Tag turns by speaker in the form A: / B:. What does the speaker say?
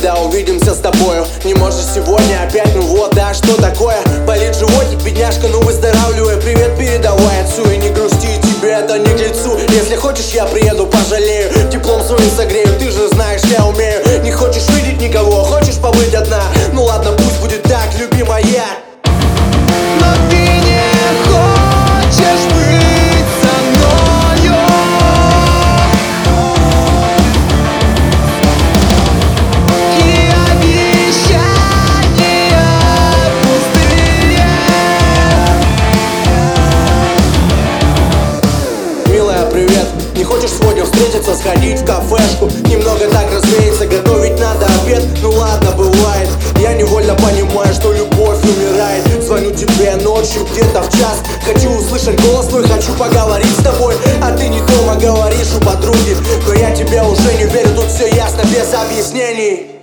A: когда увидимся с тобою. Не можешь сегодня опять, ну вот, да, что такое? Болит животик, бедняжка, ну выздоравливай. Привет передавай отцу и не грусти, тебе это не к лицу. Если хочешь, я приеду, пожалею, теплом своим согрею, ты же знаешь, я умею. Не хочешь видеть никого, хочешь побыть одна? Ну ладно, пусть будет так, любимая.
B: Но ты не хочешь быть со мною. И обещания пустые.
A: Милая, привет. Не хочешь сегодня встретиться, сходить в кафешку? Немного так развеяться, готовить надо обед. Ну ладно, бывает. Я невольно понимаю, что любовь умирает. Звоню тебе ночью, где-то в час. Хочу услышать голос твой, хочу поговорить с тобой. А ты не дома, говоришь у подруги. Но я тебе уже не верю, тут все ясно, без объяснений.